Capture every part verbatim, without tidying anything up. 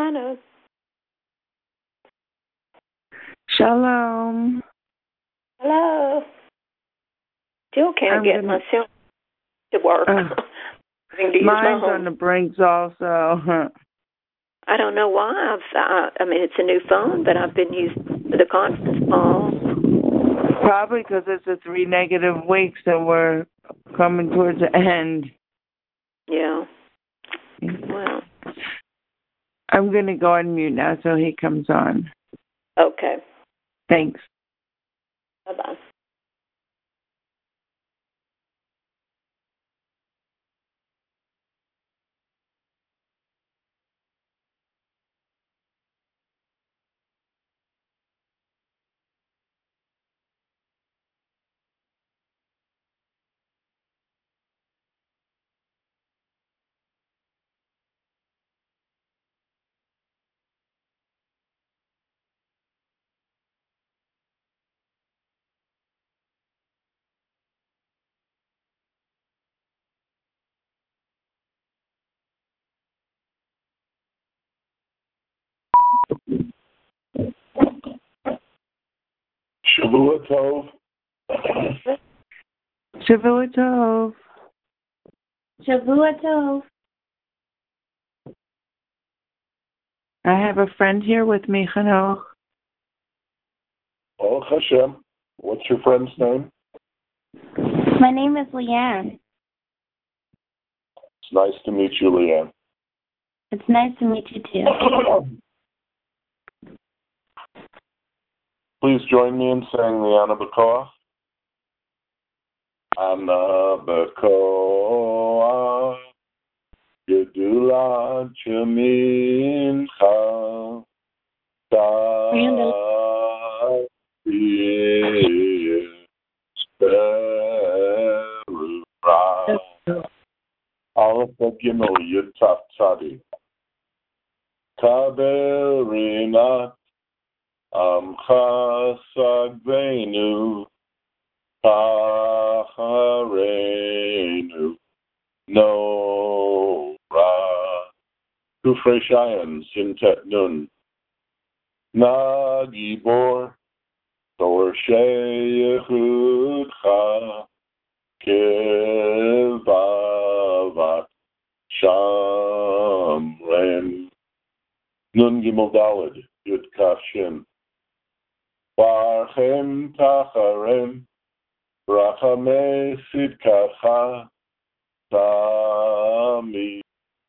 Chana. Shalom. Hello. Still can't I'm get gonna, myself to work. uh, Having to use mine's my home. on the brinks also. I don't know why. I've, I, I mean, it's a new phone, but I've been using the conference call. Probably because it's a three negative weeks and we're coming towards the end. Yeah. Well. I'm going to go on mute now so he comes on. Okay. Thanks. Bye-bye. Shavua Tov. Shavua Tov. Shavua Tov. I have a friend here with me, Hanoch. Oh, Hashem. What's your friend's name? My name is Leanne. It's nice to meet you, Leanne. It's nice to meet you too. Please join me in saying the Ana B'Koach. Ana B'Koach Gedula Shemincha Aleph Gimel Yud Taf Tzadi Kabel Rinat Amcha Sagvenu Tacharenu No Ra Kufrei Shayan Sintet Nun Nagibor Tor Sheyechudcha Kevavat Shamrem Nun Gimel Daled Yud Kaf Shin Barchem Tacharem Rachamei Sidkacha Tami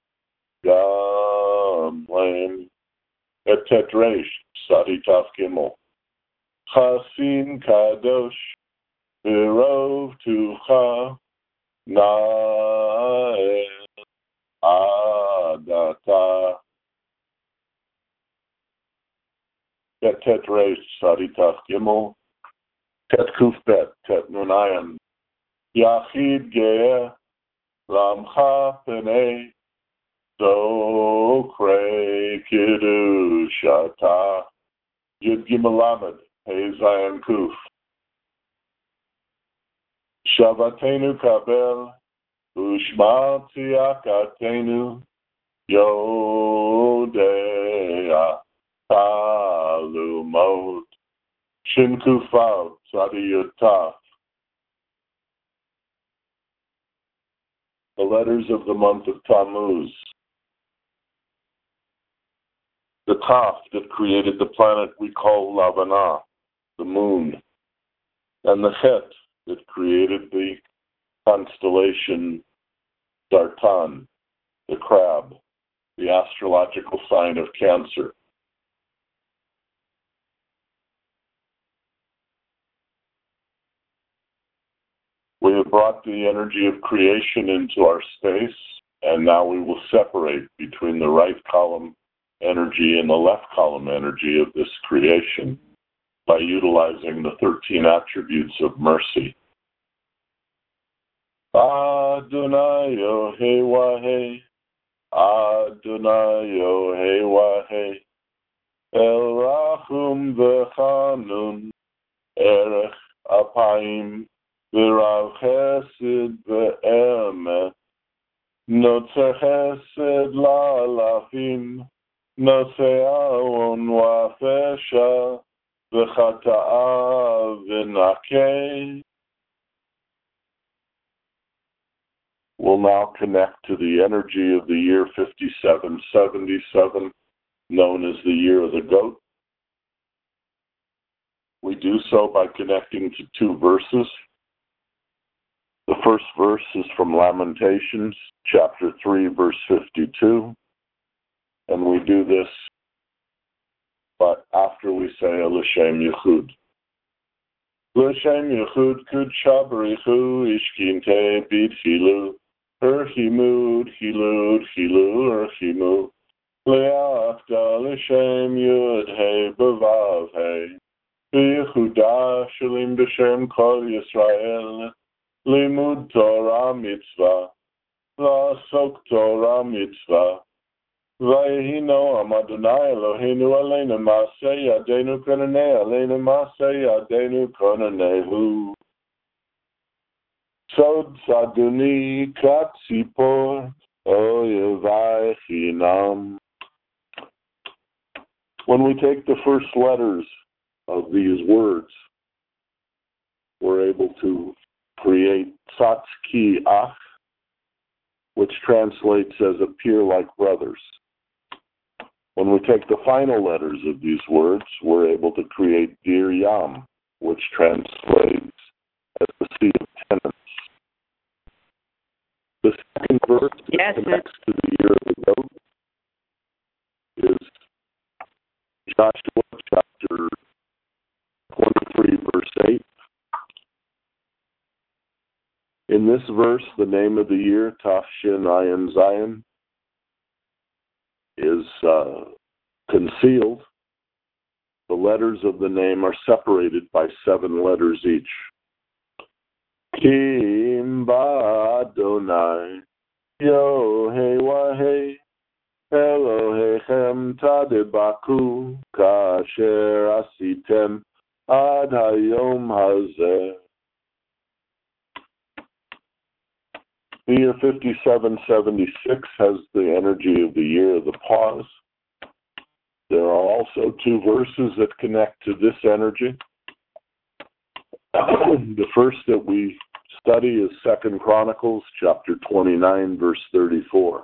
Gamlem Et Tetresh Sadi Taf Gimel Chasin Kadosh Virov Tucha Nael Adata Et Tetresh Sadi Taf Gimel Tet Kuf Bet Tet Nunayan Yachid Ge'eh Lamcha Penei Zokre Kiddushata Yud Gimel Lamed Hey Zayin Kuf Shavatenu Kabel Ushma Tziyakatenu Yodea Talumot Shin Kufav Tzadi Yutaf. The letters of the month of Tammuz. The Taf that created the planet we call Lavana, the moon, and the Het that created the constellation Zartan, the crab, the astrological sign of Cancer. We have brought the energy of creation into our space, and now we will separate between the right column energy and the left column energy of this creation by utilizing the thirteen attributes of mercy. Adonai Yohei Wahei, Adonai Yohei Wahei, El Rachum V'Chanun, Erech Apayim, V'Rav Chesed V'Emet, Notzer Chesed La'alafim, Nase'aon wafesha v'chata'a v'nakeh. We'll now connect to the energy of the year fifty-seven seventy-seven, known as the year of the goat. We do so by connecting to two verses. The first verse is from Lamentations, chapter three, verse fifty-two. And we do this but after we say L'Shem Yichud. L'Shem Yichud Kudsha B'richu Ishkinte B'tchilu Erchimud Chilud Chilu Erchimu Le'achda L'Shem Yud He B'vav He B'yichuda Shalim B'Shem Kol Yisrael Limud Torah Mitzvah La'asok Torah Mitzvah Vayehi Noam Adonai Eloheinu Aleinu Maseh Yadeinu Konanei Aleinu Maseh Yadeinu Konanehu Sod Saduni Katzipor Oyevai Chinam. When we take the first letters of these words, we're able to create Satski Ach, which translates as appear like brothers. When we take the final letters of these words, we're able to create Dir Yam, which translates as the Sea of Tenants. The second verse Yes, that connects to the year of the goat is Joshua chapter twenty-three, verse eight. In this verse, the name of the year, Tafshin Ayin Zion, is uh, concealed. The letters of the name are separated by seven letters each. Kim ba Adonai Yohei Wahei Elohechem Tadebaku Kasher Asitem Ad Hayom Hazeh. The year fifty-seven seventy-six has the energy of the year of the pause. There are also two verses that connect to this energy. The first that we study is Second Chronicles, chapter twenty-nine, verse thirty-four.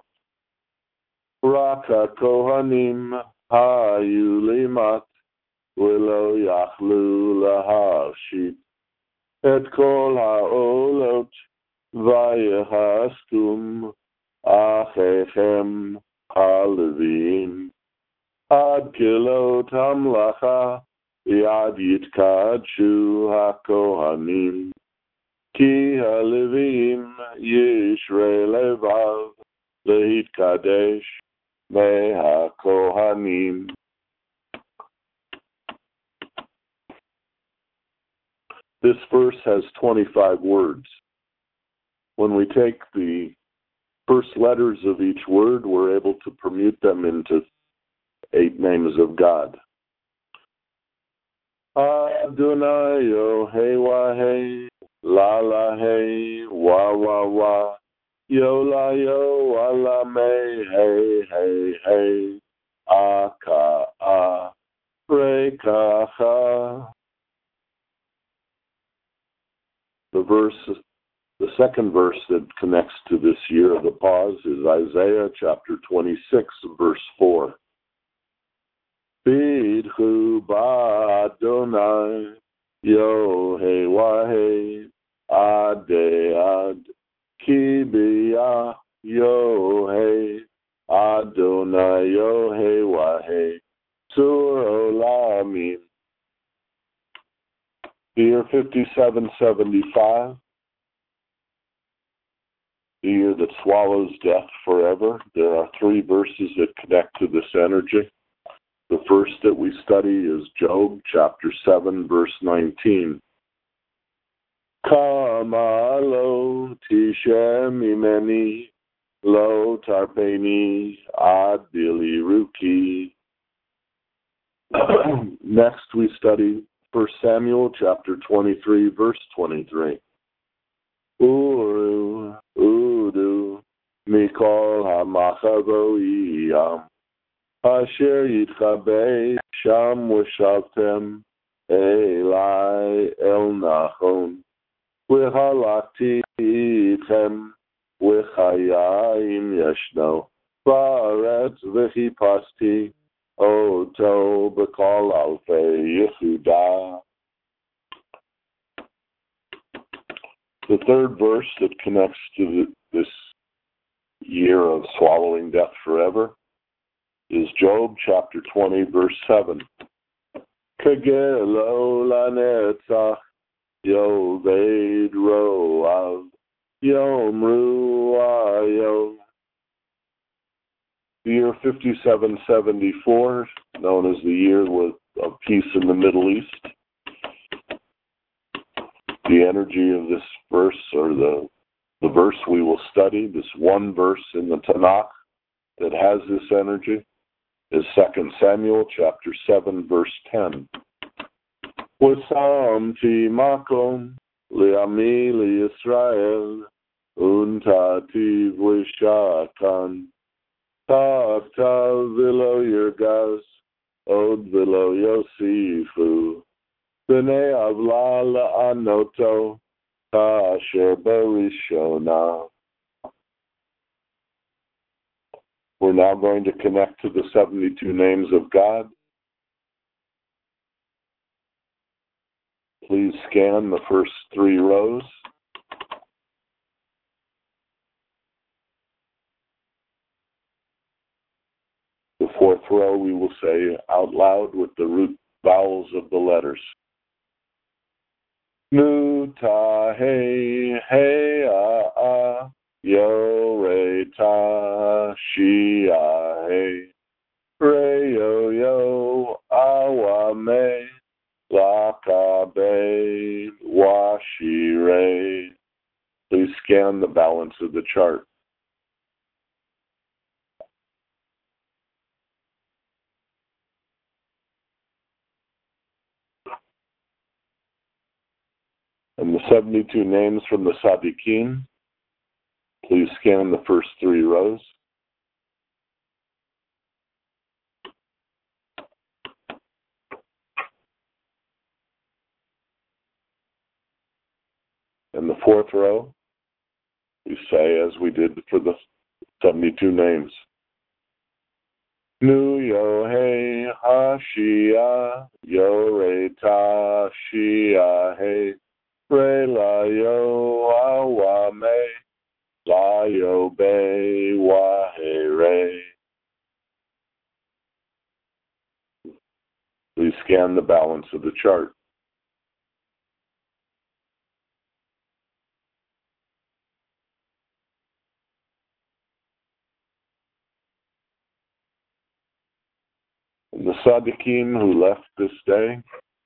Raka Kohanim Hayu Limat Willow Yachlu Lahashit Et Kol Haolot Vayehastum Achechem Halevim Ad Kilot Hamlacha Yad Yitkadshu HaKohanim Ki Halevim Yishrei Levav Lehitkadesh Me HaKohanim. This verse has twenty-five words. When we take the first letters of each word, we're able to permute them into eight names of God. Adonai Yohei Wahei La La Hei Wa Wa Wa Yo La Yo Wa La Me Hey Hey Hey Aka A Rekacha. The verse The second verse that connects to this year of the pause is Isaiah chapter twenty-six, verse four. Bidchu ba Adonai Yohei Wahei Ade Ad Ki Biyah Yohei Adonai Yohei Wahei Sur Olamim. The year fifty-seven seventy-five, the year that swallows death forever. There are three verses that connect to this energy. The first that we study is Job chapter seven, verse nineteen. Kama lo tishem imeni lo tarpeni ad biliruki. Next we study First Samuel chapter twenty-three, verse twenty-three. Uru, Udu, Mikol HaMachavoiyam, Asher yitchabei sham v'shavtem Elai el nachon v'halakti itchem v'chayayim yeshno v'aretz v'chipasti oto b'kol alfei Yehuda. The third verse that connects to the, this year of swallowing death forever is Job chapter twenty, verse seven. Kegelo lanetzach yoved roav yomru ayo. The year fifty-seven seventy-four, known as the year with, of peace in the Middle East. The energy of this verse, or the the verse we will study, this one verse in the Tanakh that has this energy, is Second Samuel chapter seven, verse ten. Wasamti makom li'ami li'Yisrael untati v'shatan ta'aktav v'lo yirgaz od v'lo yosifu b'nei avla la'anoto ka'asher barishona. We're now going to connect to the seventy-two names of God. Please scan the first three rows. The fourth row we will say out loud with the root vowels of the letters. Nu ta he he a a yo re ta shi a he re yo yo awa me la ka be wa shi re. Please scan the balance of the chart. And the seventy-two names from the Sadiqim, please scan the first three rows. And the fourth row, we say as we did for the seventy-two names. Nu yo he ha shia yo re ta shia he re la yo awa me la yo be wa he re. Please scan the balance of the chart. And the Sadiqim who left this day,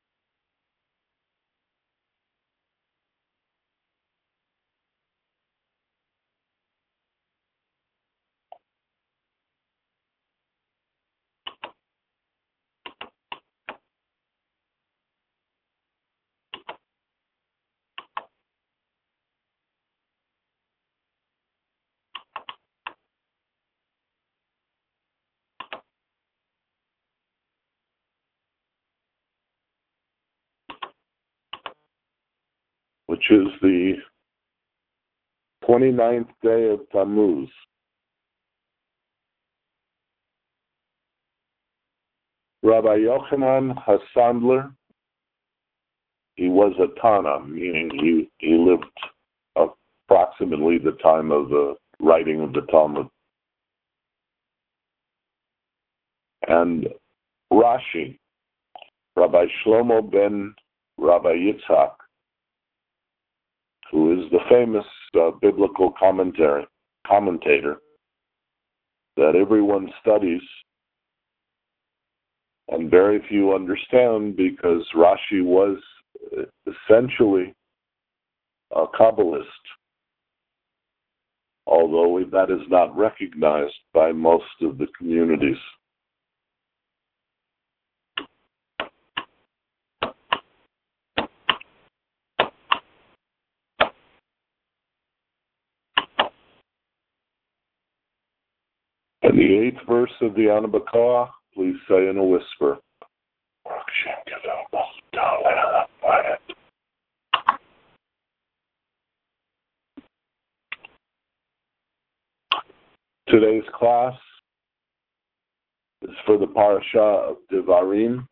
which is the twenty-ninth day of Tammuz. Rabbi Yochanan Hassandler, he was a Tana, meaning he, he lived approximately the time of the writing of the Talmud. And Rashi, Rabbi Shlomo ben Rabbi Yitzhak, who is the famous uh, biblical commentary commentator that everyone studies and very few understand, because Rashi was essentially a Kabbalist, although that is not recognized by most of the communities. And the eighth verse of the Anabakoa, please say in a whisper. Today's class is for the parasha of Devarim.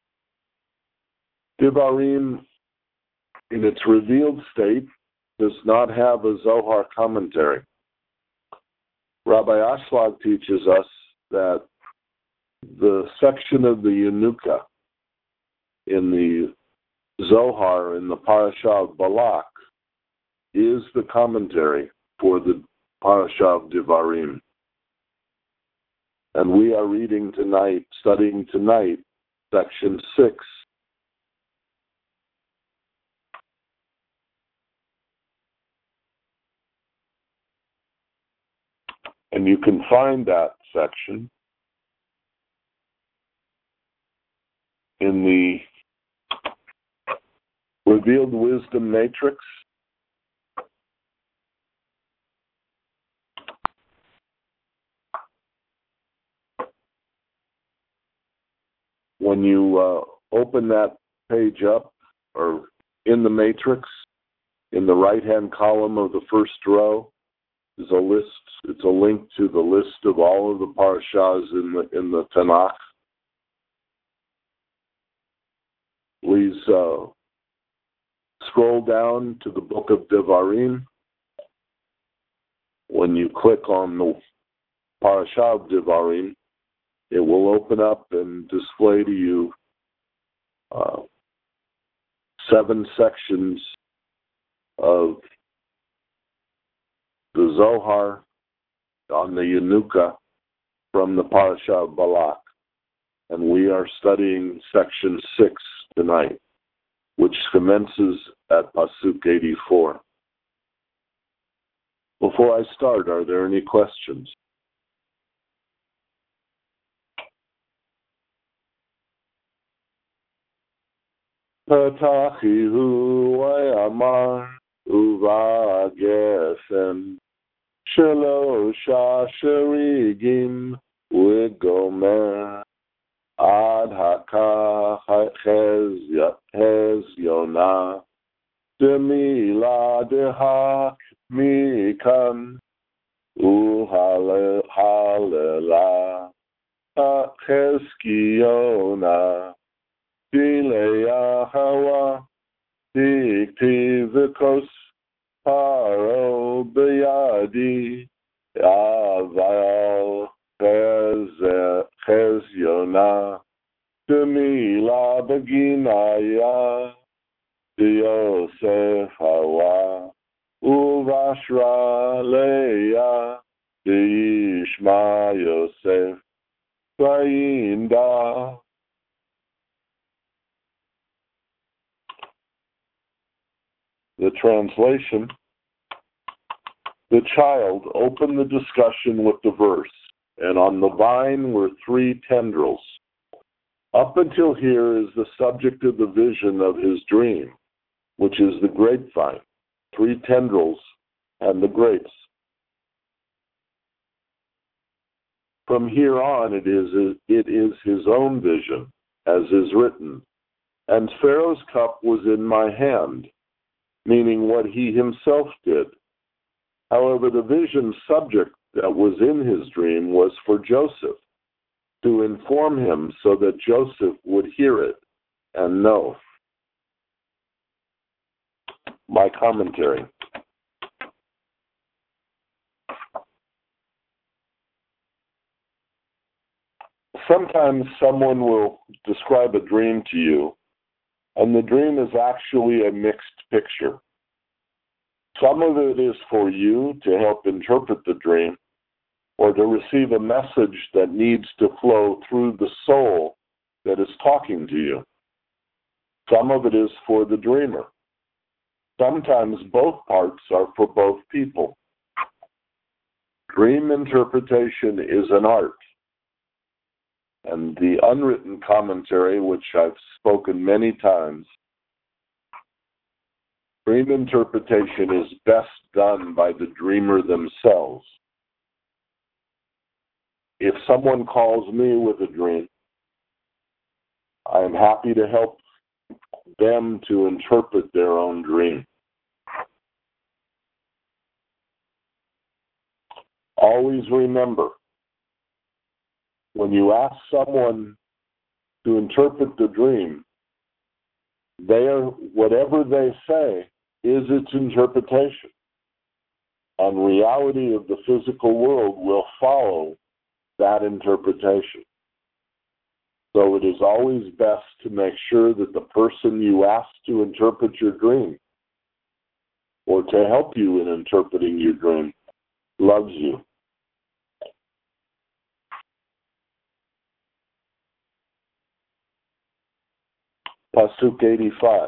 Devarim, in its revealed state, does not have a Zohar commentary. Rabbi Ashlag teaches us that the section of the Yenuka in the Zohar, in the parasha of Balak, is the commentary for the parasha of Devarim. And we are reading tonight, studying tonight, section six. And you can find that section in the Revealed Wisdom Matrix. When you uh, open that page up, or in the matrix, in the right-hand column of the first row, is a list. It's a link to the list of all of the parashas in the in the Tanakh. Please uh, scroll down to the book of Devarim. When you click on the parasha of Devarim, it will open up and display to you uh, seven sections of the Zohar on the Yenuka from the parasha of Balak. And we are studying section six tonight, which commences at Pasuk eighty-four. Before I start, are there any questions? Patachihu vayamar uva gesem shelosha sherigim ugomer ad hakach hez yonah demila dehak mikan uhalela cheskiyona Dilei Hawa, Diktivikos, Paro Beyadi, Aval, Chez Yona, Demila Beginaya, Yosef Hawa, Uvashra Leia, Yishma Yosef, Vayinda. The translation, the child opened the discussion with the verse, and on the vine were three tendrils. Up until here is the subject of the vision of his dream, which is the grapevine, three tendrils and the grapes. From here on, it is, it is his own vision, as is written, and Pharaoh's cup was in my hand, meaning what he himself did. However, the vision subject that was in his dream was for Joseph, to inform him so that Joseph would hear it and know. My commentary. Sometimes someone will describe a dream to you, and the dream is actually a mixed picture. Some of it is for you to help interpret the dream, or to receive a message that needs to flow through the soul that is talking to you. Some of it is for the dreamer. Sometimes both parts are for both people. Dream interpretation is an art. And the unwritten commentary, which I've spoken many times, dream interpretation is best done by the dreamer themselves. if someone calls me with a dream, I am happy to help them to interpret their own dream. Always remember, when you ask someone to interpret the dream, they are, whatever they say is its interpretation. And reality of the physical world will follow that interpretation. So it is always best to make sure that the person you ask to interpret your dream, or to help you in interpreting your dream, loves you. Pasuk eighty-five.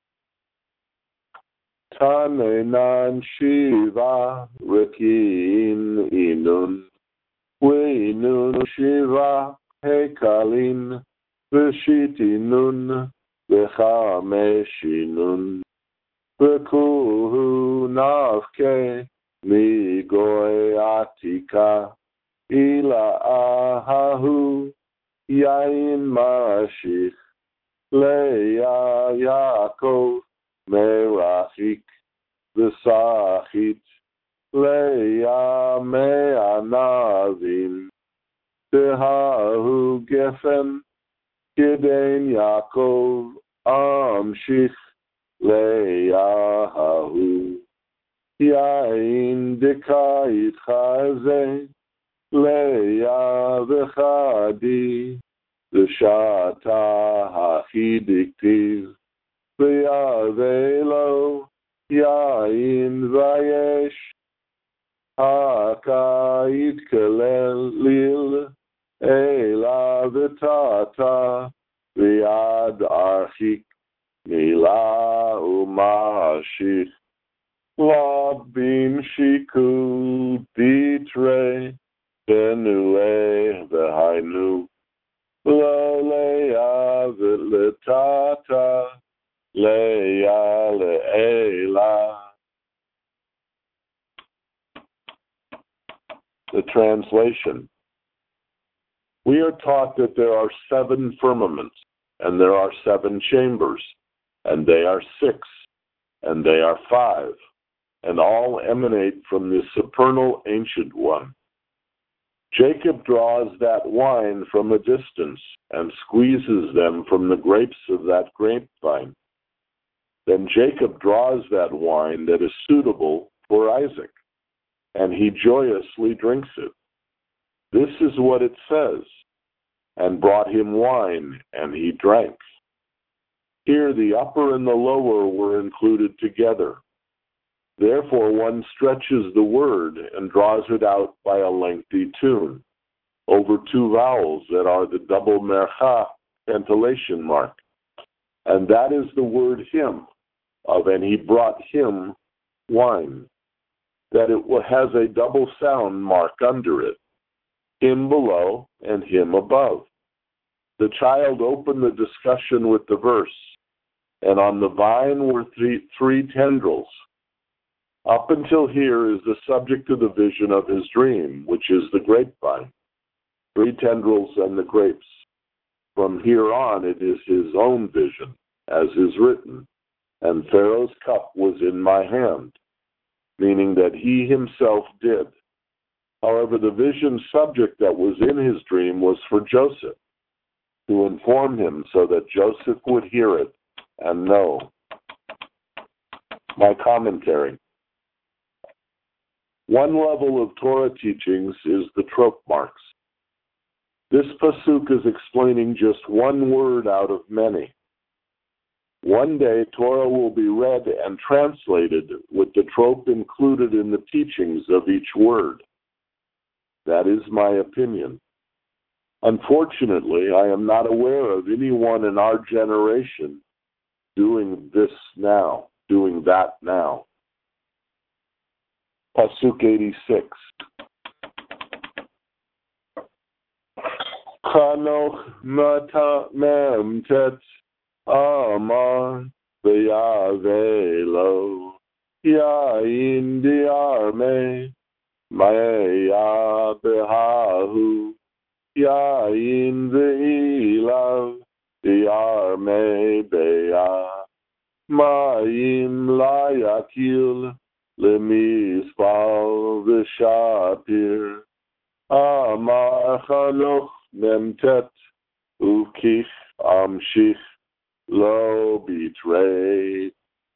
Tanenan Shiva Rekin Inun Weinun Shiva Hekalin Veshitinun Vechameshinun Vekuhu Navke Migoe Atika Ila Ahahu Yain Mashich Leia Yaakov Merachik V'Sachit Leia Me'anavim Tehahu Gefen Kiden Yaakov Amshich Leia Hahu Yain Dekait Chaze Leia V'Chadi V'Shata Hachidiktiv V'Yavelo Yain Vayesh Haka Yitkelel Ela V'Tata V'Yad Archik Mila Umashich Labim Shiku Ditre Benue V'Hainu Lo Leia V'Letata Leia Le'ela. The translation. We are taught that there are seven firmaments, and there are seven chambers, and they are six, and they are five, and all emanate from the supernal Ancient One. Jacob draws that wine from a distance and squeezes them from the grapes of that grapevine. Then Jacob draws that wine that is suitable for Isaac, and he joyously drinks it. This is what it says, and brought him wine, and he drank. Here the upper and the lower were included together. Therefore one stretches the word and draws it out by a lengthy tune, over two vowels that are the double mercha cantillation mark. And that is the word him, of and he brought him wine, that it has a double sound mark under it, him below and him above. The child opened the discussion with the verse, and on the vine were three, three tendrils. Up until here is the subject of the vision of his dream, which is the grapevine, three tendrils and the grapes. From here on it is his own vision, as is written, and Pharaoh's cup was in my hand, meaning that he himself did. However, the vision subject that was in his dream was for Joseph, to inform him so that Joseph would hear it and know. My commentary. One level of Torah teachings is the trope marks. This pasuk is explaining just one word out of many. One day, Torah will be read and translated with the trope included in the teachings of each word. That is my opinion. Unfortunately, I am not aware of anyone in our generation doing this now, doing that now. Pasuk eighty-six. Chanoch mata memtet amar v'yavelo yain diarme maya behahu yain ve'ilav yarme be'ah mayim layakil lemispal v'shapir amar chanoch memtet ukich amshich lo bitrei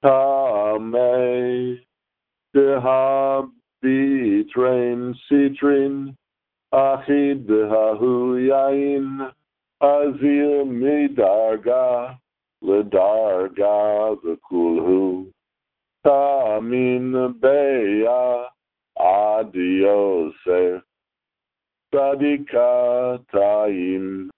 tamei deha bitrain sitrin achid dehahu yain azir midarga ledarga v'kulhu tamin beya ad Yosef tzadika taim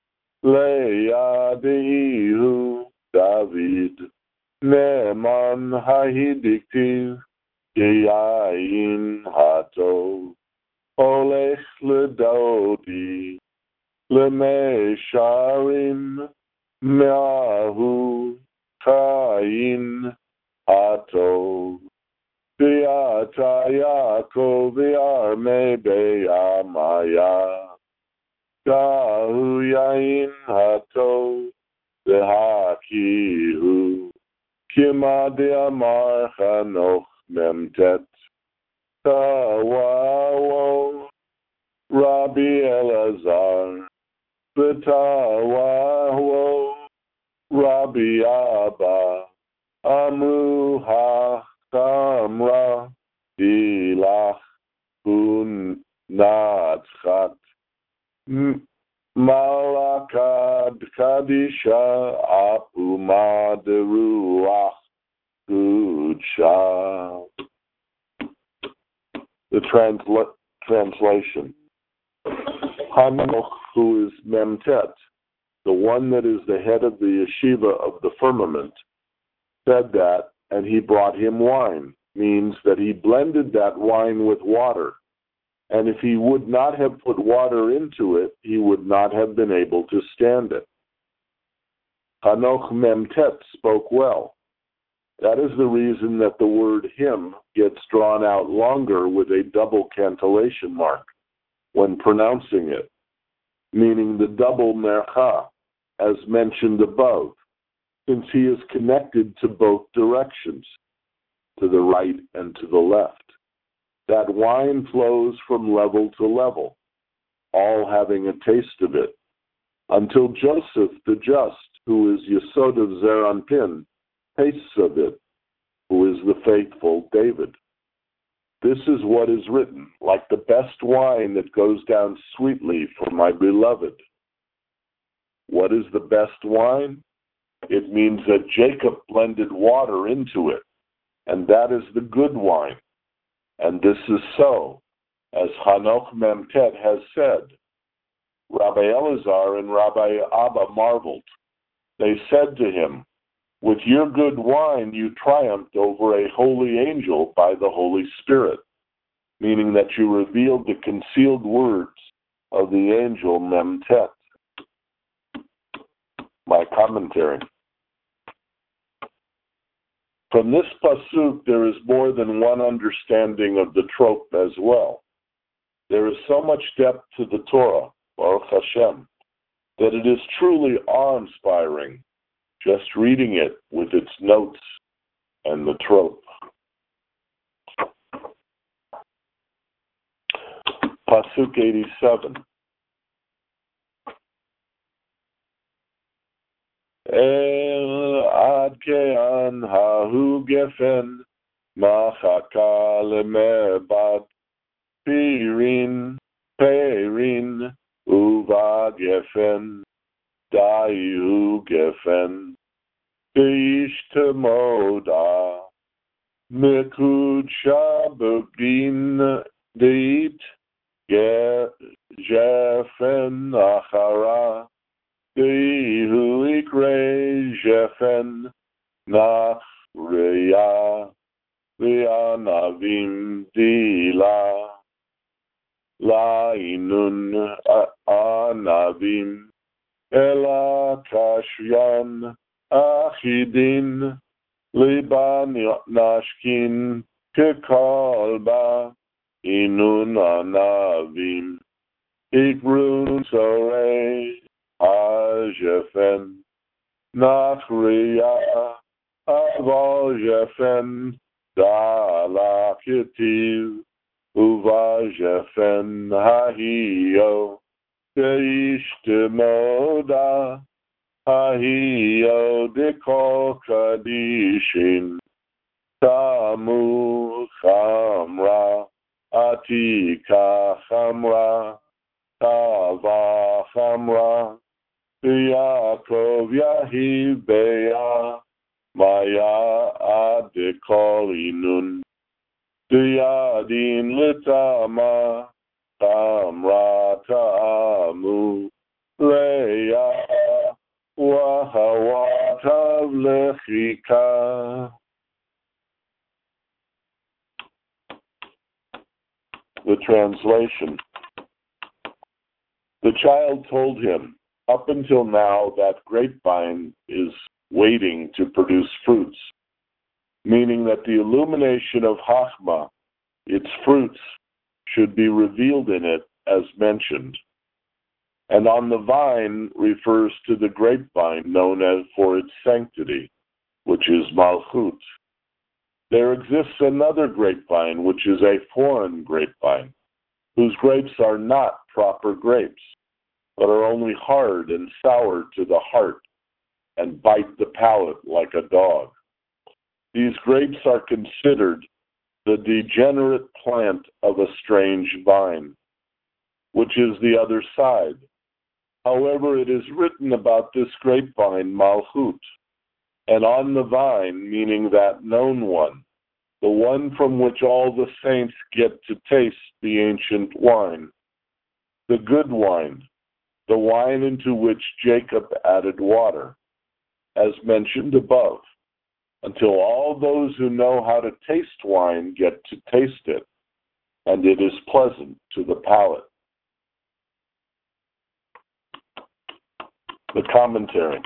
leyadihu David neman hahidiktiv yain hatov olech ledodi lemesharim me'ahu chayin hatov v'ata Yaakov v'yarmei be'amaya dahu yain hatov v'hakihu kima de'amar chanoch memtet tawawo Rabbi Elazar v'tawawo Rabbi Abba amru ha-chamra ilach hun natchat malakad kadisha apuma deruach kudsha. The transla- translation. Hanoch, who is Memtet, the one that is the head of the yeshiva of the firmament, said that, and he brought him wine, means that he blended that wine with water. And if he would not have put water into it, he would not have been able to stand it. Hanoch Memtet spoke well. That is the reason that the word him gets drawn out longer with a double cantillation mark when pronouncing it, meaning the double mercha, as mentioned above, since he is connected to both directions, to the right and to the left. That wine flows from level to level, all having a taste of it, until Joseph the just, who is Yesod of Zeranpin, tastes of it, who is the faithful David. This is what is written, like the best wine that goes down sweetly for my beloved. What is the best wine? It means that Jacob blended water into it, and that is the good wine. And this is so, as Hanoch Memtet has said. Rabbi Elazar and Rabbi Abba marveled. They said to him, with your good wine you triumphed over a holy angel by the Holy Spirit, meaning that you revealed the concealed words of the angel Memtet. My commentary. From this pasuk, there is more than one understanding of the trope as well. There is so much depth to the Torah, Baruch Hashem, that it is truly awe-inspiring just reading it with its notes and the trope. Pasuk eighty-seven. El ad ke'an hahu gefen machaka lemebad pirin perin uva gefen dayu gefen deishtamoda mekud shababin deit gefen achara dehu ikre gefen nach reya ve'anavim dila la'inun anavim ela kashyan achidin liban nashkin kekalba inun anavim Igrun Sore Ajefen Nachria Avojefen Dalakitiv Uvajefen Hahio Deishtemoda Hahio Dekol Kadishin Tamu Chamra Atika Chamra Tava Chamra Yaakov Yahiv Beya Maya Adikolinun Diyadin Litama Chamra Tamu Leya Wahawatav Lechika. The translation. The child told him, up until now that grapevine is waiting to produce fruits, meaning that the illumination of Chachma, its fruits, should be revealed in it as mentioned. And on the vine refers to the grapevine known as for its sanctity, which is Malchut. There exists another grapevine, which is a foreign grapevine, whose grapes are not proper grapes, but are only hard and sour to the heart and bite the palate like a dog. These grapes are considered the degenerate plant of a strange vine, which is the other side. However, it is written about this grapevine, Malchut, and on the vine, meaning that known one, the one from which all the saints get to taste the ancient wine, the good wine, the wine into which Jacob added water, as mentioned above, until all those who know how to taste wine get to taste it, and it is pleasant to the palate. The commentary.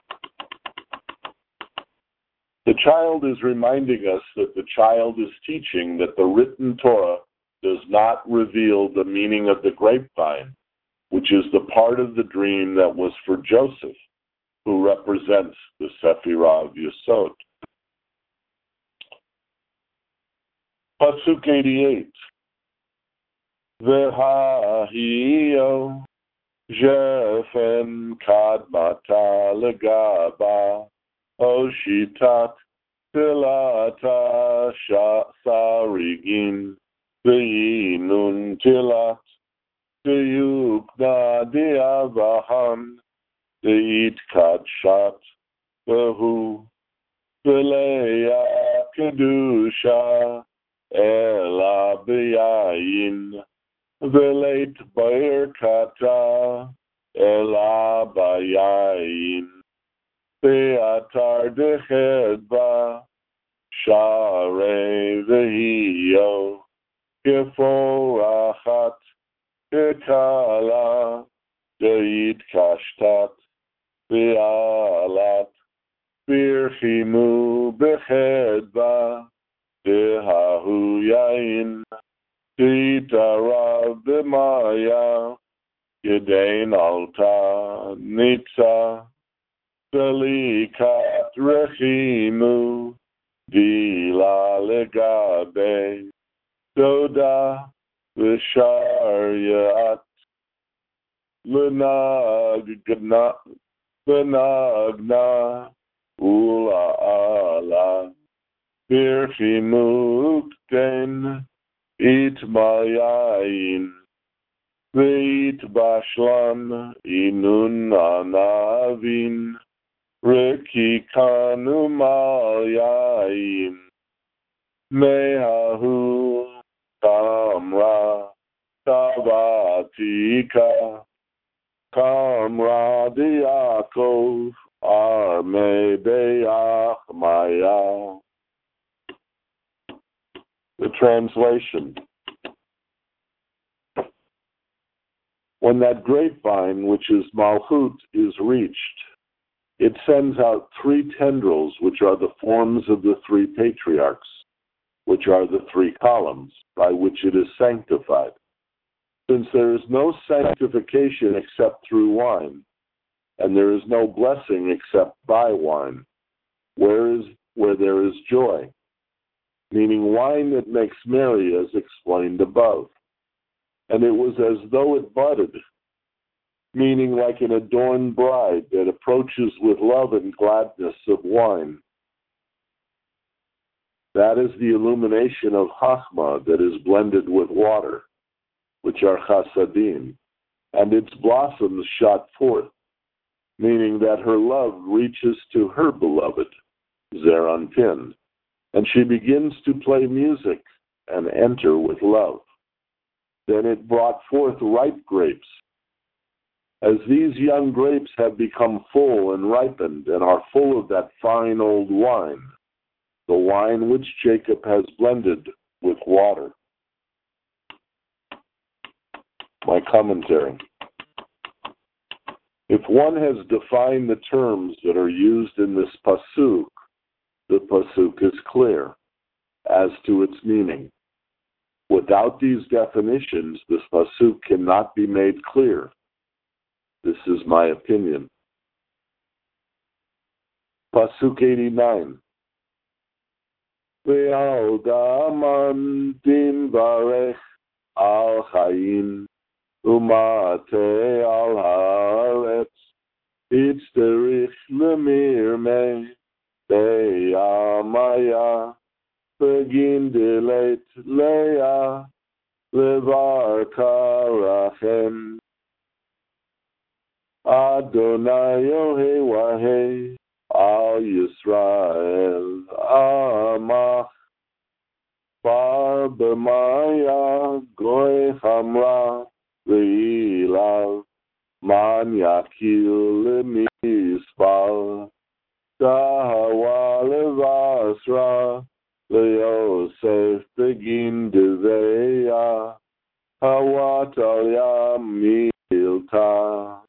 The child is reminding us that the child is teaching that the written Torah does not reveal the meaning of the grapevine, which is the part of the dream that was for Joseph, who represents the Sephirah of Yesod. Pasuk eighty-eight. V'hahio jefen kadmata legaba oshitat tilata sarigin v'yinun tilat Yukna diavahan deit kadshat behu v'leya kedusha ela b'yayin v'leit b'erkata ela b'yayin be'atar dechedba share v'hiyo keforachat Kala deit kashtat ve'alat birchimu bechedba dehahu yain deitarav b'maya yedein alta nitza delikat rechimu dila legabe doda V'sharyat l'nagna l'nagna ula'ala birchimukten itmayayin v'itbashlan inun anavin rekikanu malyayin mehahu Kamra Tavatika Kamra Diakov Arme Beach Maya. The translation. When that grapevine, which is Malchut, is reached, it sends out three tendrils, which are the forms of the three patriarchs, which are the three columns by which it is sanctified. Since there is no sanctification except through wine, and there is no blessing except by wine, where is where there is joy, meaning wine that makes merry, as explained above. And it was as though it budded, meaning like an adorned bride that approaches with love and gladness of wine. That is the illumination of Chachma that is blended with water, which are chasadim, and its blossoms shot forth, meaning that her love reaches to her beloved, Zeir Anpin, and she begins to play music and enter with love. Then it brought forth ripe grapes. As these young grapes have become full and ripened and are full of that fine old wine, the wine which Jacob has blended with water. My commentary. If one has defined the terms that are used in this pasuk, the pasuk is clear as to its meaning. Without these definitions, this pasuk cannot be made clear. This is my opinion. Pasuk eighty-nine. Ve'alda mantin varech al chayim umate al haaretz itzterich lemirmei be'amaya begindelet leah levar karachem Adonai Yohei Al Yisrael Amach Bar B'maya Goy Hamra Ve'ilav Man Yakil Lemispal Dahawa Levasra Leosef Begin Deveya Hawatal Yamilta.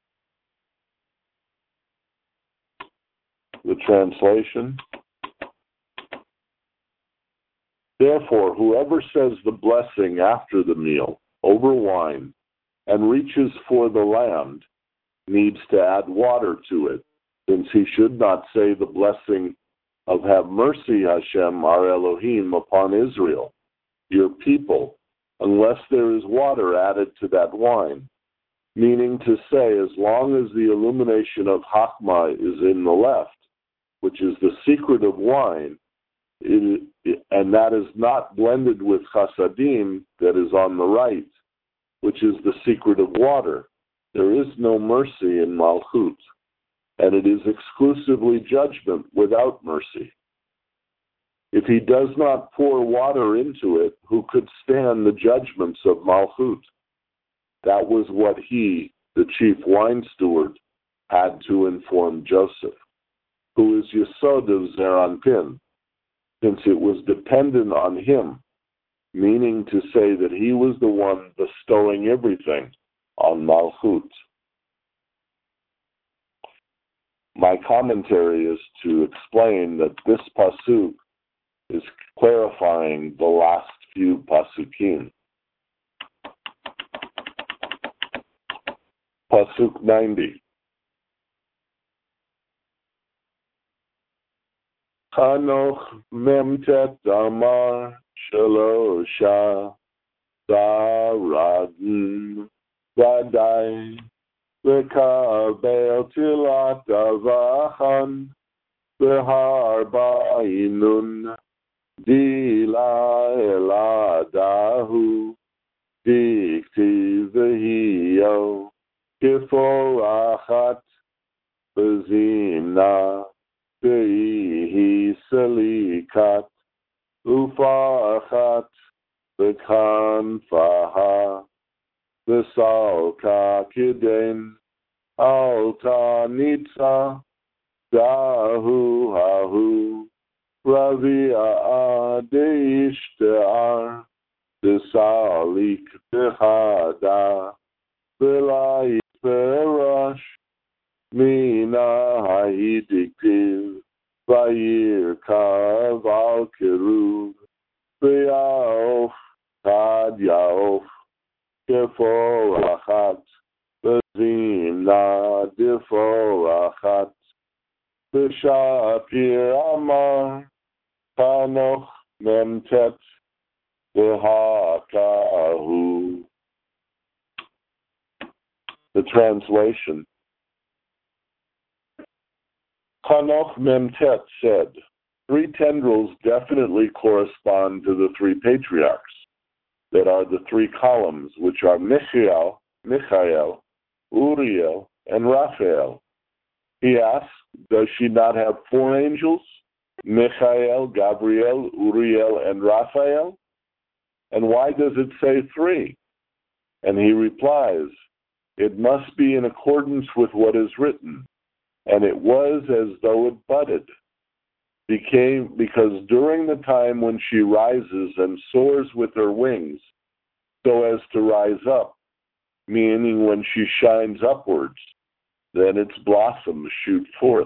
The translation. Therefore, whoever says the blessing after the meal over wine and reaches for the land needs to add water to it, since he should not say the blessing of have mercy, Hashem, our Elohim, upon Israel, your people, unless there is water added to that wine, meaning to say as long as the illumination of Chachma is in the left, which is the secret of wine, it, it, and that is not blended with chasadim, that is on the right, which is the secret of water. There is no mercy in Malchut, and it is exclusively judgment without mercy. If he does not pour water into it, who could stand the judgments of Malchut? That was what he, the chief wine steward, had to inform Joseph, who is Yesod of Zeir Anpin, since it was dependent on him, meaning to say that he was the one bestowing everything on Malchut. My commentary is to explain that this pasuk is clarifying the last few pasukim. Pasuk ninety. Chanoch memtet damar shalosha saradin vadai v'kabel tilat avachan v'harba'inun dila eladahu dikti v'hiyo kiforachat v'zina Be'ihi selikat ufarachat v'kanfaha v'salka kiden alta nitza dahu hahu ravi'a deishtar v'salik v'chada v'layit v'rash Mina ha'idiktiv va'yir kav al kiruv v'yaof tad yaof Keforachat, Bezimna Deforachat, B'Shapir Amar, Chanoch Memtet, V'Hakahu. The translation. Chanoch Memtet said, three tendrils definitely correspond to the three patriarchs that are the three columns, which are Michael, Michael, Uriel, and Raphael. He asks, does she not have four angels? Michael, Gabriel, Uriel, and Raphael? And why does it say three? And he replies, it must be in accordance with what is written. And it was as though it budded. Became because during the time when she rises and soars with her wings, so as to rise up, meaning when she shines upwards, then its blossoms shoot forth.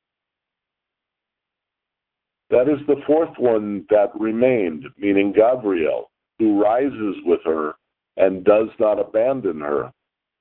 That is the fourth one that remained, meaning Gabriel, who rises with her and does not abandon her.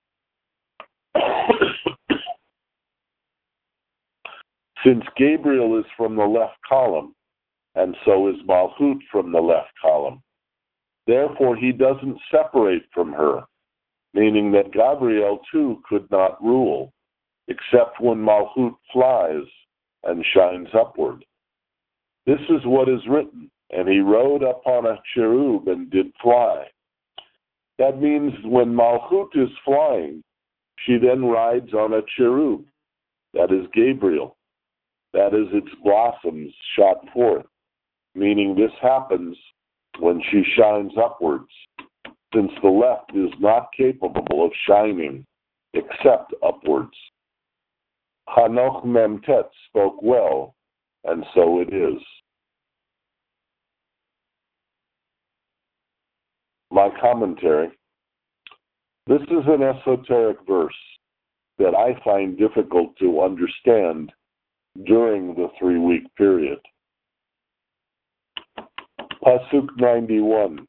Since Gabriel is from the left column, and so is Malchut from the left column, therefore he doesn't separate from her, meaning that Gabriel too could not rule, except when Malchut flies and shines upward. This is what is written, and he rode upon a cherub and did fly. That means when Malchut is flying, she then rides on a cherub, that is Gabriel. That is, its blossoms shot forth, meaning this happens when she shines upwards, since the left is not capable of shining except upwards. Chanoch Memtet spoke well, and so it is. My commentary. This is an esoteric verse that I find difficult to understand during the three-week period. Pasuk ninety-one.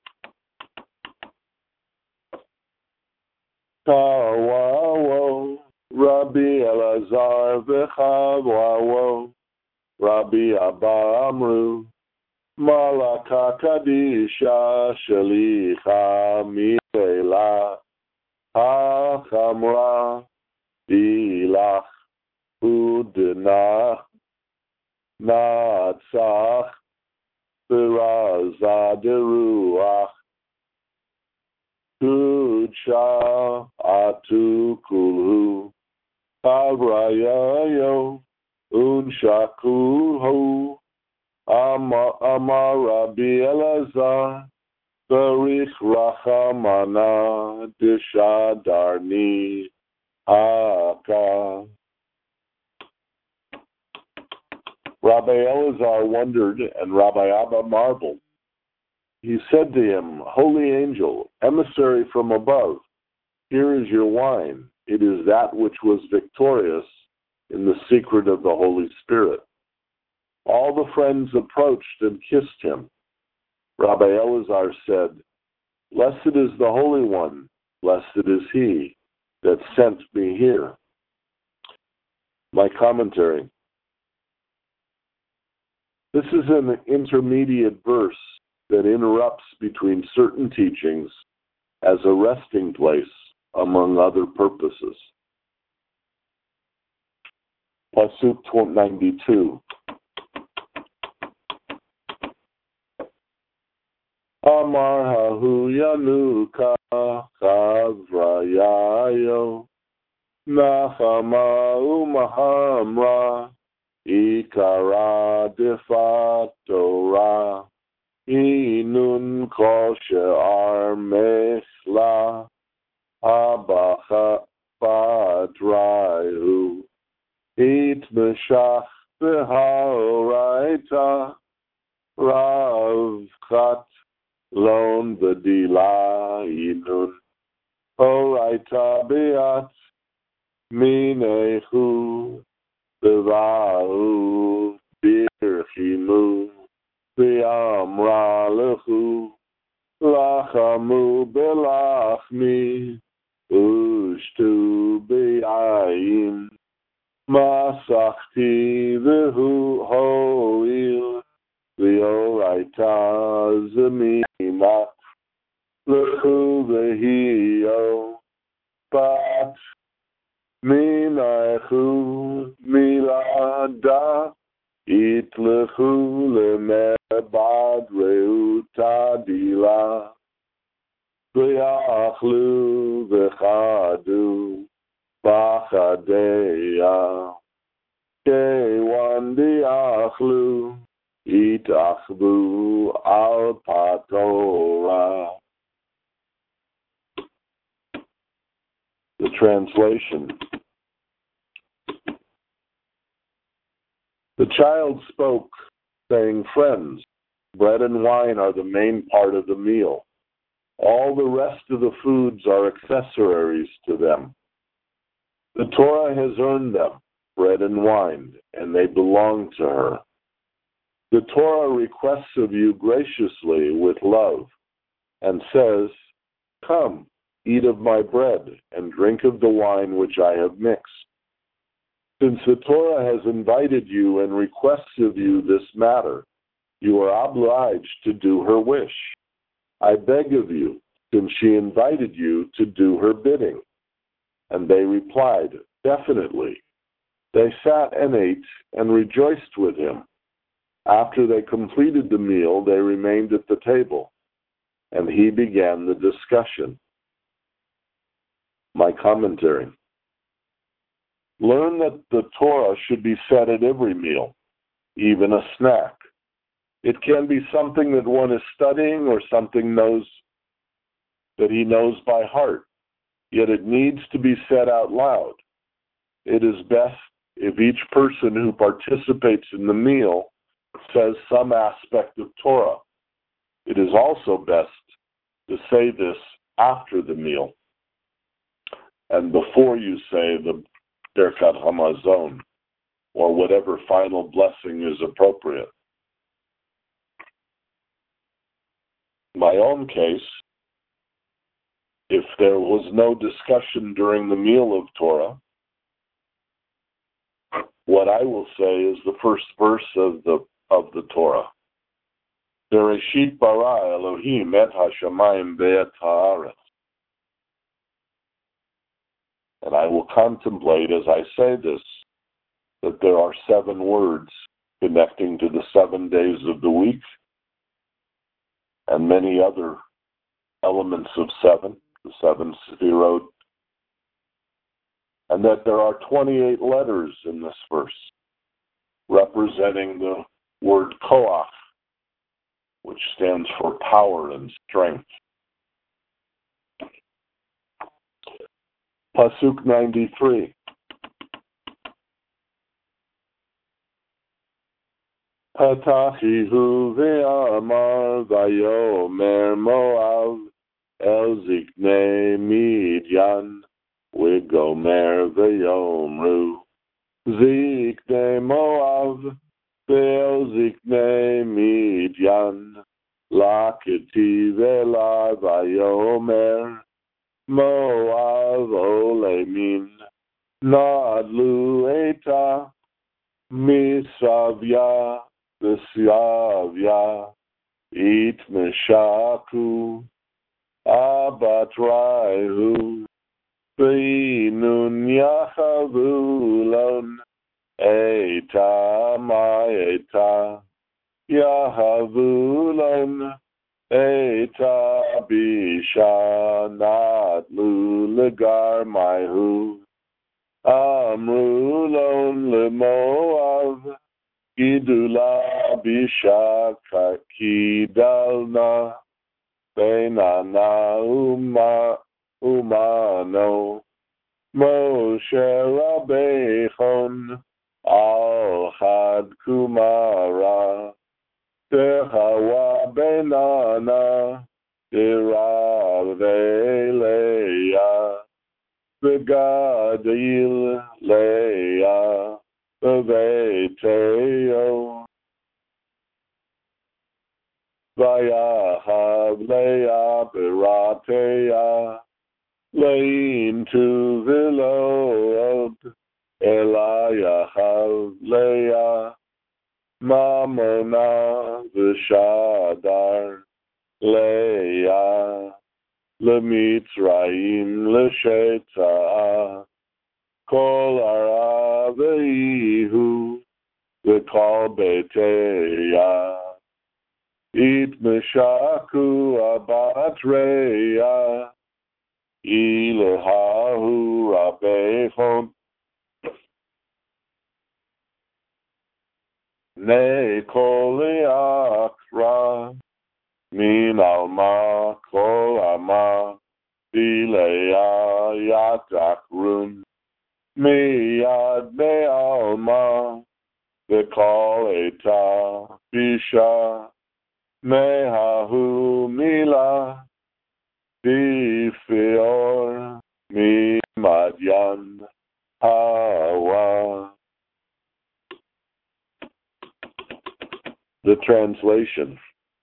Kawawo, Rabbi Elazar v'chavawo, Rabbi Abba Amru, Malaka Kadisha Shelicha Milela, HaChamra Dilach Udnach Natsach Biraza Deruach Kudsha Atukulhu Avrayayo Unshakulhu Amar Rabbi Elazar Barich Rachamana Dishadarni Haka. Rabbi Elazar wondered, and Rabbi Abba marveled. He said to him, Holy angel, emissary from above, here is your wine. It is that which was victorious in the secret of the Holy Spirit. All the friends approached and kissed him. Rabbi Elazar said, Blessed is the Holy One, blessed is he that sent me here. My commentary. This is an intermediate verse that interrupts between certain teachings as a resting place, among other purposes. Pasuk ninety-two. Amar hahu yanuka chavrayayo nachama umahamra ikara defat Torah inun kol she'ar mechla habacha patrayu itmeshach b'haoraita ravchat lon v'dila inun oraita beat minehu Bevahu birchimu Be'amra lechu Lachamu belachmi, ushtu b'yayim, masachti v'hu ho'il, v'yoraita zemimat, l'chu v'hiyo, bat, minaichu milada, itlechu lemebad reuta dila, v'yachlu v'chadu, b'chadeya, kewan diachlu, itachbu al patorah. The translation. The child spoke, saying, "Friends, bread and wine are the main part of the meal. All the rest of the foods are accessories to them. The Torah has earned them, bread and wine, and they belong to her. The Torah requests of you graciously with love and says, 'Come, eat of my bread and drink of the wine which I have mixed.' Since the Torah has invited you and requests of you this matter, you are obliged to do her wish. I beg of you, since she invited you, to do her bidding." And they replied, "Definitely." They sat and ate and rejoiced with him. After they completed the meal, they remained at the table, and he began the discussion. My commentary. Learn that the Torah should be said at every meal, even a snack. It can be something that one is studying or something knows that he knows by heart, yet it needs to be said out loud. It is best if each person who participates in the meal says some aspect of Torah. It is also best to say this after the meal and before you say the Birkat Hamazon or whatever final blessing is appropriate. In my own case, if there was no discussion during the meal of Torah, what I will say is the first verse of the of the Torah. Bereshit bara Elohim et hashamayim ve'et haaretz. And I will contemplate as I say this that there are seven words connecting to the seven days of the week and many other elements of seven, the seven sefirot, and that there are twenty-eight letters in this verse representing the word koach, which stands for power and strength. Pasuk ninety-three. Patachihu ve'amar vayomer Moav el ziknei Midyan v'gomer ve'yomru ziknei Moav ve'el ziknei Midyan laketi ve'la vayomer Moav olemin nadlu eta misavya v'syavya it meshaku abatraihu v'inun yahavulon eta ma'eta yahavulon eta bishanat lulegar maihu amrulon lemoav gidula bishaka kidalna benana uma umano Moshe Rabbeichon al had kumara Tehawa benana Iraveleya Begadil Leya Beveteo Vayahav Leya to Vilod, Eliachav Leah, Mamona V'Shadar Leah, L'Mitzrayim L'Shetah, Kol Aravehu V'Kol Beteya, It Meshaku Abat Reya, Ilahahu Rabbeihon, Ne Kol Akra, Min Alma Kol Ama, Dileya Yatakrun, Miyad Be'alma, V'Kol Eta Bisha, Mehahu Mila, Bifior Mi Madyan Hawa. The translation.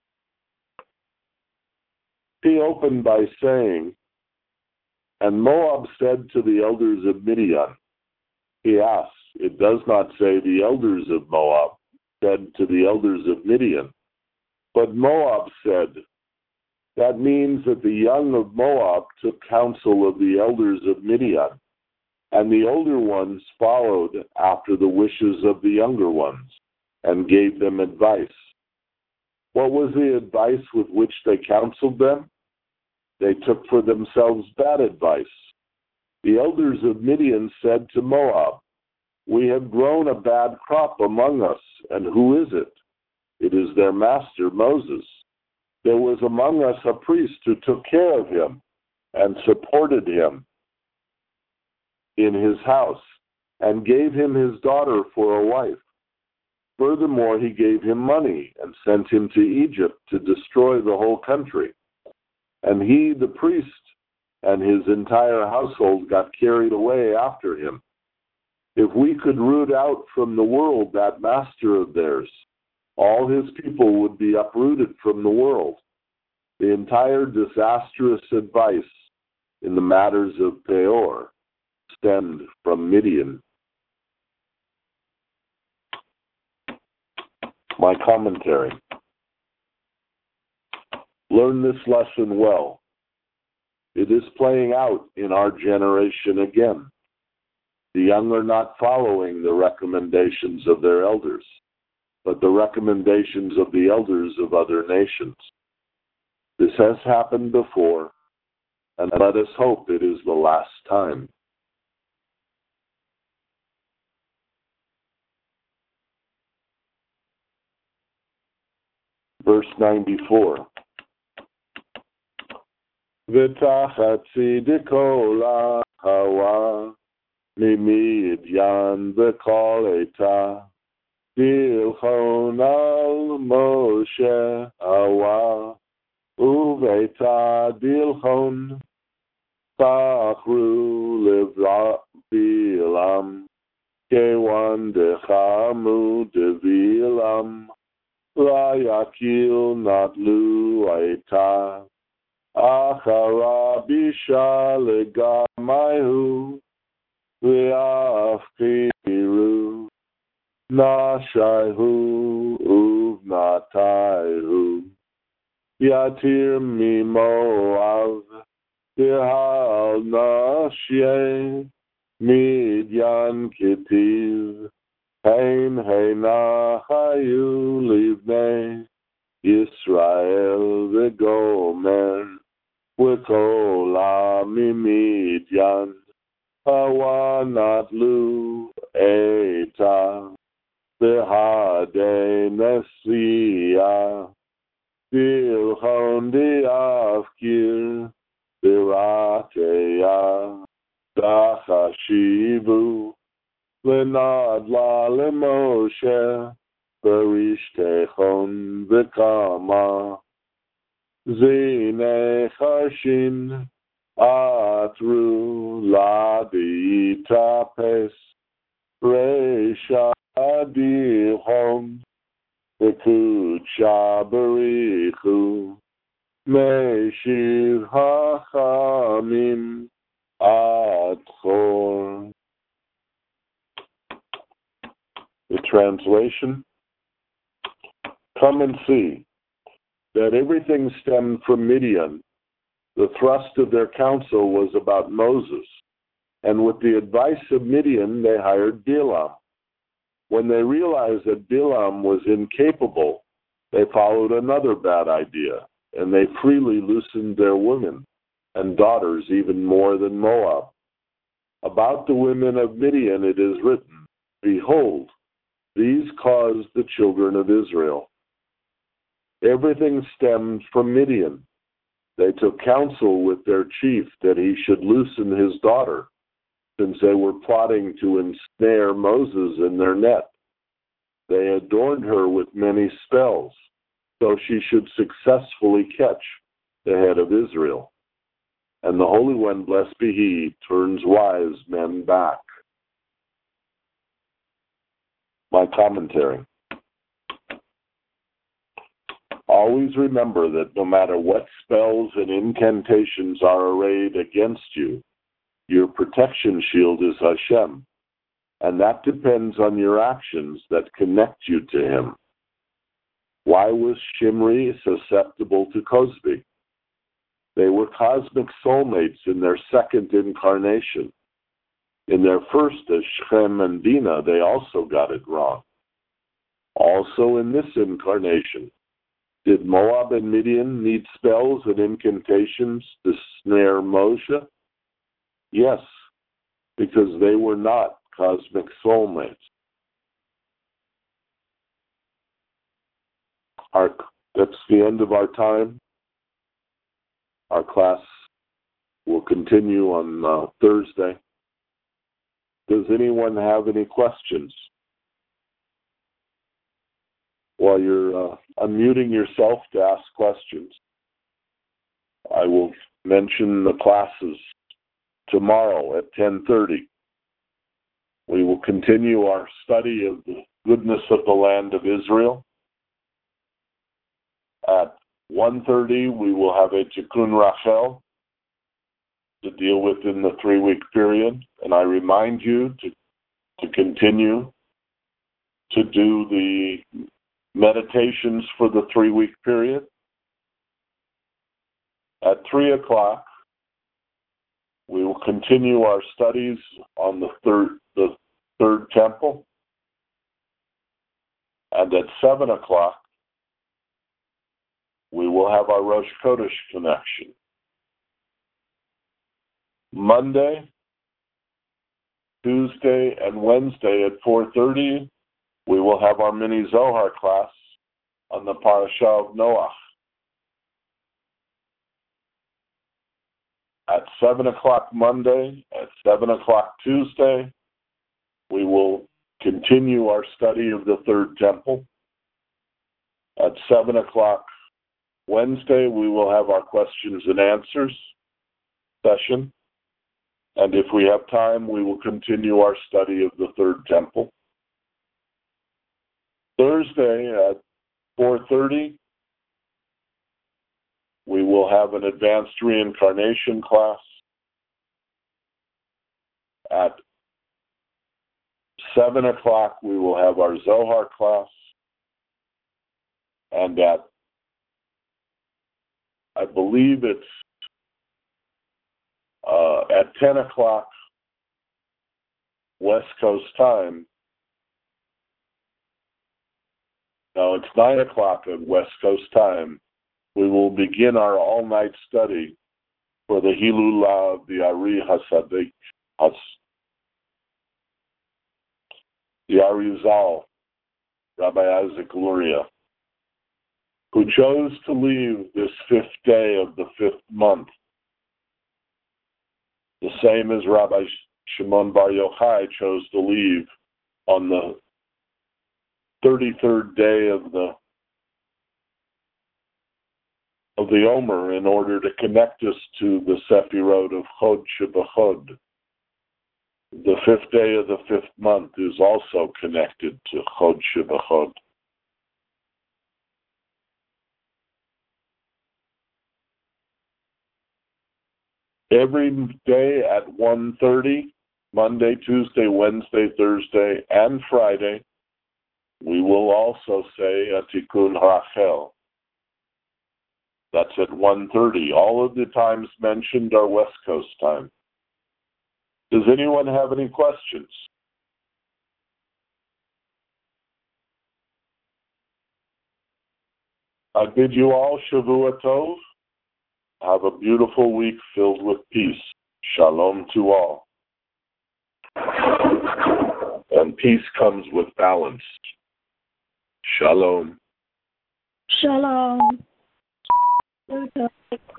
He opened by saying, and Moab said to the elders of Midian. He asks, it does not say the elders of Moab said to the elders of Midian, but Moab said. That means that the young of Moab took counsel of the elders of Midian, and the older ones followed after the wishes of the younger ones and gave them advice. What was the advice with which they counseled them? They took for themselves bad advice. The elders of Midian said to Moab, "We have grown a bad crop among us, and who is it? It is their master Moses. There was among us a priest who took care of him and supported him in his house and gave him his daughter for a wife. Furthermore, he gave him money and sent him to Egypt to destroy the whole country. And he, the priest, and his entire household got carried away after him. If we could root out from the world that master of theirs, all his people would be uprooted from the world." The entire disastrous advice in the matters of Peor stemmed from Midian. My commentary. Learn this lesson well. It is playing out in our generation again. The young are not following the recommendations of their elders, but the recommendations of the elders of other nations. This has happened before, and let us hope it is the last time. Verse ninety-four. V'tachat tzidiko lahawa mimidyan v'kol eta dilchon al Moshe awa uveta dilchon tachru levilam kewan dechamu devilam la yakil natlu eta Acharabisha legamayu ve'afkiru nashaihu uvnataihu yatir mimoav v'hal nashye midyan kitiv hein heinachayu livnei Yisrael v'gomer V'kol ha'mimidyan hawa natlu eta v'hadei nesiya bilchon di'afkir b'rakeya dachashivu v'nadla leMoshe Barishtechon v'kama Zine charshin atru ladi tapes reisha adihom v'kucha barichu meshiv hachamim Atzor. The translation, come and see that everything stemmed from Midian. The thrust of their counsel was about Moses, and with the advice of Midian, they hired Bilam. When they realized that Bilam was incapable, they followed another bad idea, and they freely loosened their women and daughters even more than Moab. About the women of Midian it is written, behold, these caused the children of Israel. Everything stemmed from Midian. They took counsel with their chief that he should loosen his daughter, since they were plotting to ensnare Moses in their net. They adorned her with many spells, so she should successfully catch the head of Israel. And the Holy One, blessed be He, turns wise men back. My commentary. Always remember that no matter what spells and incantations are arrayed against you, your protection shield is Hashem, and that depends on your actions that connect you to Him. Why was Shimri susceptible to Cosby? They were cosmic soulmates in their second incarnation. In their first, as Shem and Dinah, they also got it wrong. Also in this incarnation, did Moab and Midian need spells and incantations to snare Moshe? Yes, because they were not cosmic soulmates. Our, that's the end of our time. Our class will continue on uh, Thursday. Does anyone have any questions? While you're uh, unmuting yourself to ask questions, I will mention the classes tomorrow at ten thirty. We will continue our study of the goodness of the land of Israel. At one thirty, we will have a Tikkun Rachel to deal with in the three-week period. And I remind you to, to continue to do the meditations for the three-week period. At three o'clock, we will continue our studies on the third, the third temple. And at seven o'clock, we will have our Rosh Chodesh connection. Monday, Tuesday, and Wednesday at four thirty, we will have our mini Zohar class on the Parashah of Noach. At seven o'clock Monday, at seven o'clock Tuesday, we will continue our study of the third temple. At seven o'clock Wednesday, we will have our questions and answers session. And if we have time, we will continue our study of the third temple. Thursday at four thirty, we will have an advanced reincarnation class. At seven o'clock, we will have our Zohar class. And at, I believe it's uh, at ten o'clock West Coast time. No, it's nine o'clock at West Coast time. We will begin our all-night study for the Hilulah of the Ari Hasadik, Has, the Arizal, Rabbi Isaac Luria, who chose to leave this fifth day of the fifth month, the same as Rabbi Shimon Bar Yochai chose to leave on the thirty-third day of the of the Omer in order to connect us to the Sefirot of Chod Shebachod. The fifth day of the fifth month is also connected to Chod Shebachod. Every day at one thirty, Monday, Tuesday, Wednesday, Thursday, and Friday, we will also say a Tikkun Rachel. That's at one thirty. All of the times mentioned are West Coast time. Does anyone have any questions? I bid you all Shavua Tov. Have a beautiful week filled with peace. Shalom to all. And peace comes with balance. Shalom. Shalom.